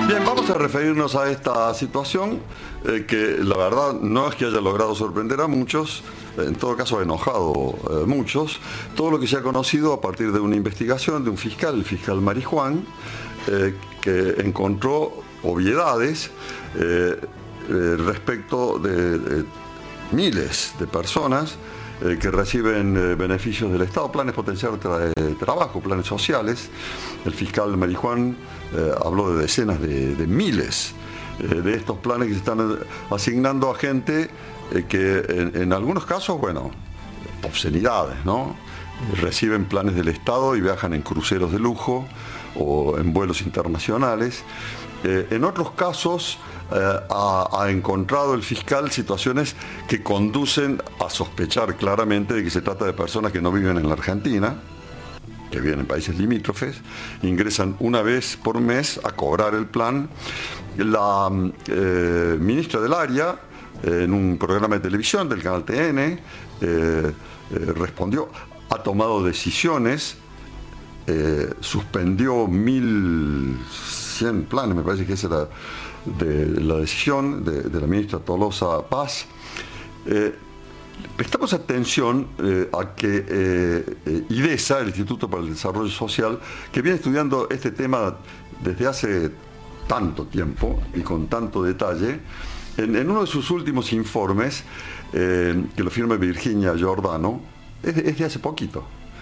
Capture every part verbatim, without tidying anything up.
Bien, vamos a referirnos a esta situación eh, que la verdad no es que haya logrado sorprender a muchos, en todo caso ha enojado a eh, muchos. Todo lo que se ha conocido a partir de una investigación de un fiscal, el fiscal Marijuán, eh, que encontró obviedades eh, eh, respecto de, de miles de personas eh, que reciben eh, beneficios del Estado, planes potenciales de tra trabajo, planes sociales. El fiscal Marijuán eh, habló de decenas de, de miles eh, de estos planes que se están asignando a gente eh, que en, en algunos casos, bueno, obscenidades, ¿no? Reciben planes del Estado y viajan en cruceros de lujo o en vuelos internacionales. Eh, en otros casos eh, ha, ha encontrado el fiscal situaciones que conducen a sospechar claramente de que se trata de personas que no viven en la Argentina, que viven en países limítrofes, ingresan una vez por mes a cobrar el plan. La eh, ministra del área, eh, en un programa de televisión del canal T N, eh, eh, respondió, ha tomado decisiones, eh, suspendió mil cien planes, me parece que esa era de la decisión de, de la ministra Tolosa Paz. Eh, prestamos atención eh, a que eh, eh, IDESA, el Instituto para el Desarrollo Social, que viene estudiando este tema desde hace tanto tiempo y con tanto detalle, en, en uno de sus últimos informes, eh, que lo firma Virginia Giordano, es de, es de hace poquito.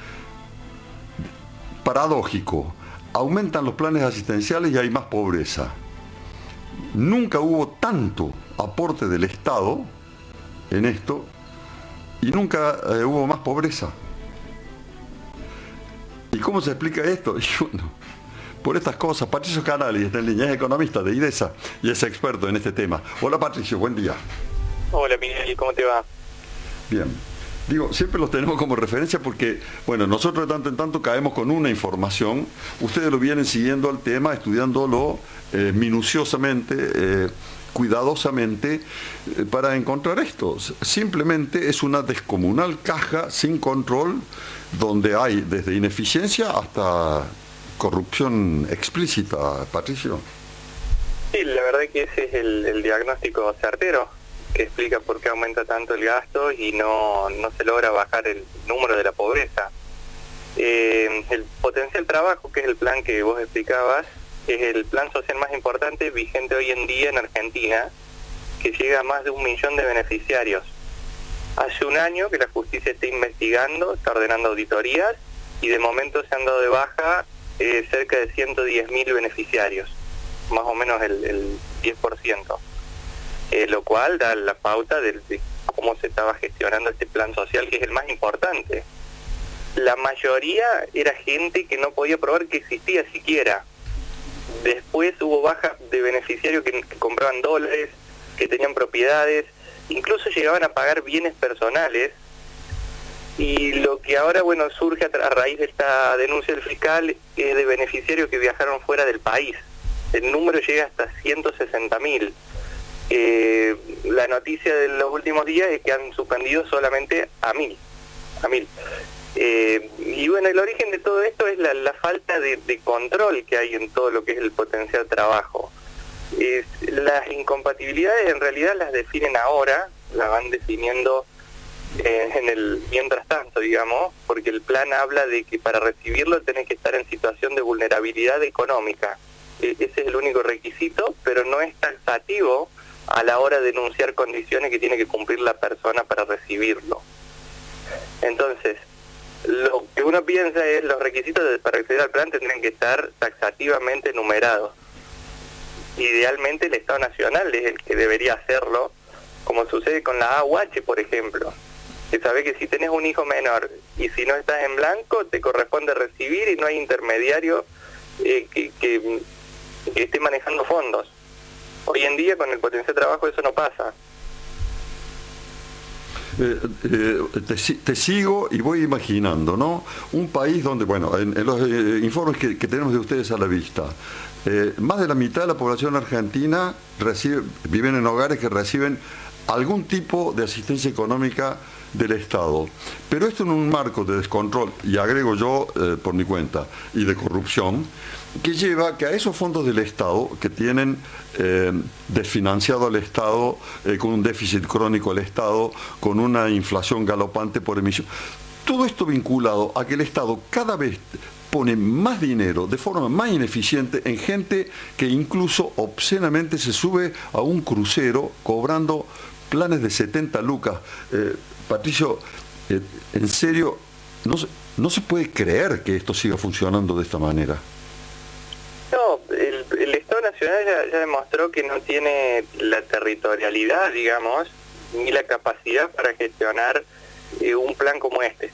Paradójico. Aumentan los planes asistenciales y hay más pobreza. Nunca hubo tanto aporte del Estado en esto y nunca eh, hubo más pobreza. ¿Y cómo se explica esto? Y bueno, por estas cosas. Patricio Canali está en línea, es economista de IDESA y es experto en este tema. Hola Patricio, buen día. Hola Miguel, ¿cómo te va? Bien. Digo, siempre los tenemos como referencia porque, bueno, nosotros de tanto en tanto caemos con una información, ustedes lo vienen siguiendo al tema, estudiándolo eh, minuciosamente, eh, cuidadosamente, eh, para encontrar esto. Simplemente es una descomunal caja sin control, donde hay desde ineficiencia hasta corrupción explícita, Patricio. Sí, la verdad que ese es el, el diagnóstico certero, que explica por qué aumenta tanto el gasto y no, no se logra bajar el número de la pobreza. Eh, el potencial trabajo, que es el plan que vos explicabas, es el plan social más importante vigente hoy en día en Argentina, que llega a más de un millón de beneficiarios. Hace un año que la justicia está investigando, está ordenando auditorías, y de momento se han dado de baja eh, cerca de ciento diez mil beneficiarios, más o menos el, el diez por ciento. Eh, lo cual da la pauta de, de cómo se estaba gestionando este plan social, que es el más importante. La mayoría era gente que no podía probar que existía siquiera. Después hubo baja de beneficiarios que, que compraban dólares, que tenían propiedades, incluso llegaban a pagar bienes personales. Y lo que ahora, bueno, surge a, a raíz de esta denuncia del fiscal es de beneficiarios que viajaron fuera del país. El número llega hasta ciento sesenta mil. Eh, la noticia de los últimos días es que han suspendido solamente a mil, a mil. Eh, y bueno, el origen de todo esto es la, la falta de, de control que hay en todo lo que es el potencial trabajo. Es, las incompatibilidades en realidad las definen ahora, las van definiendo eh, en el mientras tanto, digamos, porque el plan habla de que para recibirlo tenés que estar en situación de vulnerabilidad económica. E- ese es el único requisito, pero no es taxativo a la hora de enunciar condiciones que tiene que cumplir la persona para recibirlo. Entonces, lo que uno piensa es los requisitos de, para acceder al plan tendrían que estar taxativamente numerados. Idealmente el Estado Nacional es el que debería hacerlo, como sucede con la A U H, por ejemplo, que sabe que si tenés un hijo menor y si no estás en blanco, te corresponde recibir y no hay intermediario eh, que, que, que esté manejando fondos. Hoy en día con el potencial de trabajo eso no pasa. Eh, eh, te, te sigo y voy imaginando, ¿no? Un país donde, bueno, en, en los eh, informes que, que tenemos de ustedes a la vista, eh, más de la mitad de la población argentina recibe, viven en hogares que reciben algún tipo de asistencia económica del Estado. Pero esto en un marco de descontrol, y agrego yo eh, por mi cuenta, y de corrupción, que lleva que a esos fondos del Estado, que tienen eh, desfinanciado al Estado, eh, con un déficit crónico al Estado, con una inflación galopante por emisión, todo esto vinculado a que el Estado cada vez pone más dinero de forma más ineficiente en gente que incluso obscenamente se sube a un crucero cobrando planes de setenta lucas. Eh, Patricio, eh, en serio, no, no se puede creer que esto siga funcionando de esta manera. No, el, el Estado Nacional ya, ya demostró que no tiene la territorialidad, digamos, ni la capacidad para gestionar eh, un plan como este.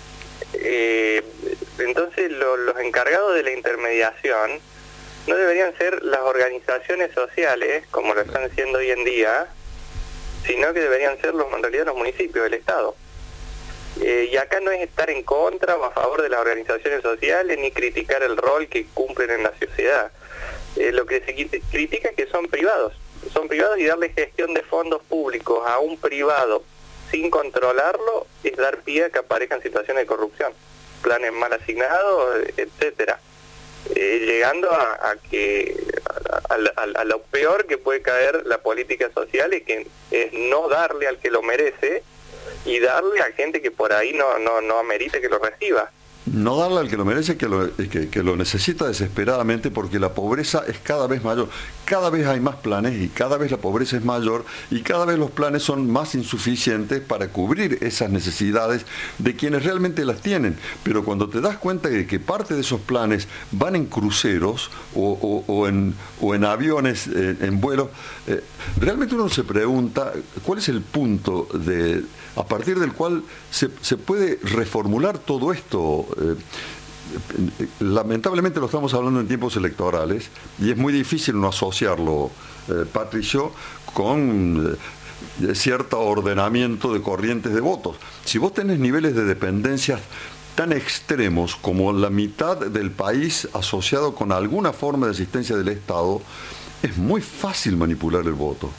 Eh, entonces lo, los encargados de la intermediación no deberían ser las organizaciones sociales, como lo están siendo hoy en día, sino que deberían ser los, en realidad los municipios del Estado. Eh, y acá no es estar en contra o a favor de las organizaciones sociales ni criticar el rol que cumplen en la sociedad. Eh, lo que se critica es que son privados, son privados y darle gestión de fondos públicos a un privado sin controlarlo es dar pie a que aparezcan situaciones de corrupción, planes mal asignados, etcétera. Eh, llegando a, a que a, a, a lo peor que puede caer la política social y que es no darle al que lo merece y darle a gente que por ahí no no no amerite que lo reciba. No darle al que lo merece, que lo, que, que lo necesita desesperadamente, porque la pobreza es cada vez mayor. Cada vez hay más planes y cada vez la pobreza es mayor y cada vez los planes son más insuficientes para cubrir esas necesidades de quienes realmente las tienen. Pero cuando te das cuenta de que parte de esos planes van en cruceros o, o, o, en, o en aviones, eh, en vuelos, eh, realmente uno se pregunta cuál es el punto de, a partir del cual se, se puede reformular todo esto. Eh, lamentablemente lo estamos hablando en tiempos electorales y es muy difícil no asociarlo, eh, Patricio, con eh, cierto ordenamiento de corrientes de votos. Si vos tenés niveles de dependencias tan extremos como la mitad del país asociado con alguna forma de asistencia del Estado, es muy fácil manipular el voto.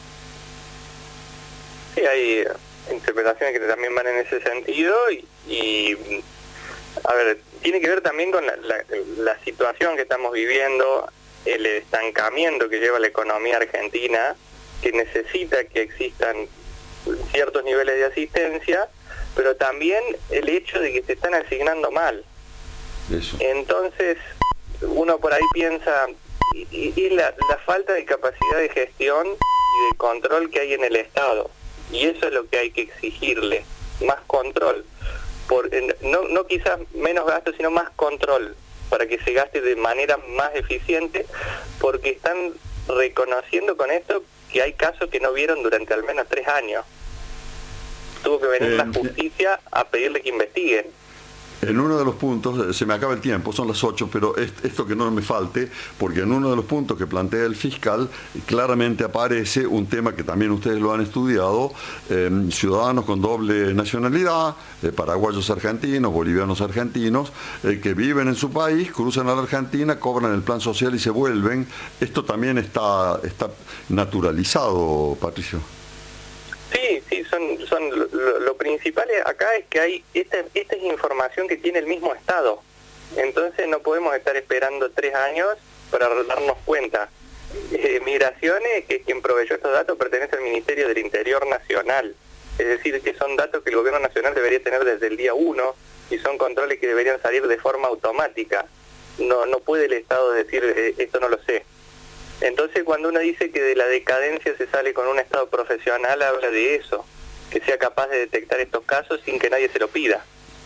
Sí, hay interpretaciones que también van en ese sentido y, y a ver, tiene que ver también con la, la, la situación que estamos viviendo, el estancamiento que lleva la economía argentina, que necesita que existan ciertos niveles de asistencia, pero también el hecho de que se están asignando mal. Eso. Entonces, uno por ahí piensa, y, y la, la falta de capacidad de gestión y de control que hay en el Estado, y eso es lo que hay que exigirle, más control. Por, no, no quizás menos gasto, sino más control, para que se gaste de manera más eficiente, porque están reconociendo con esto que hay casos que no vieron durante al menos tres años. Tuvo que venir eh, la justicia a pedirle que investiguen. En uno de los puntos, se me acaba el tiempo, son las ocho, pero esto que no me falte, porque en uno de los puntos que plantea el fiscal, claramente aparece un tema que también ustedes lo han estudiado, eh, ciudadanos con doble nacionalidad, eh, paraguayos argentinos, bolivianos argentinos, eh, que viven en su país, cruzan a la Argentina, cobran el plan social y se vuelven. Esto también está, está naturalizado, Patricio. Sí, sí, son, son lo, lo principal acá es que hay esta, esta es información que tiene el mismo Estado. Entonces no podemos estar esperando tres años para darnos cuenta. Eh, Migraciones, que es quien proveyó estos datos, pertenece al Ministerio del Interior Nacional. Es decir, que son datos que el Gobierno Nacional debería tener desde el día uno y son controles que deberían salir de forma automática. No, no puede el Estado decir, eh, esto no lo sé. Entonces, cuando uno dice que de la decadencia se sale con un Estado profesional, habla de eso, que sea capaz de detectar estos casos sin que nadie se lo pida.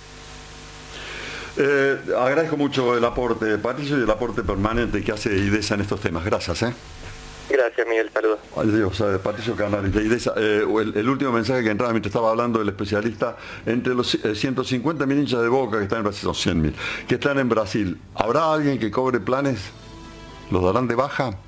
Eh, agradezco mucho el aporte, Patricio, y el aporte permanente que hace IDESA en estos temas. Gracias. ¿eh? Gracias, Miguel. Saludos. Adiós, Patricio Canales de IDESA. Eh, el, el último mensaje que entraba mientras estaba hablando del especialista, entre los eh, ciento cincuenta mil hinchas de Boca que están en Brasil, son cien mil, que están en Brasil, ¿habrá alguien que cobre planes? ¿Los darán de baja?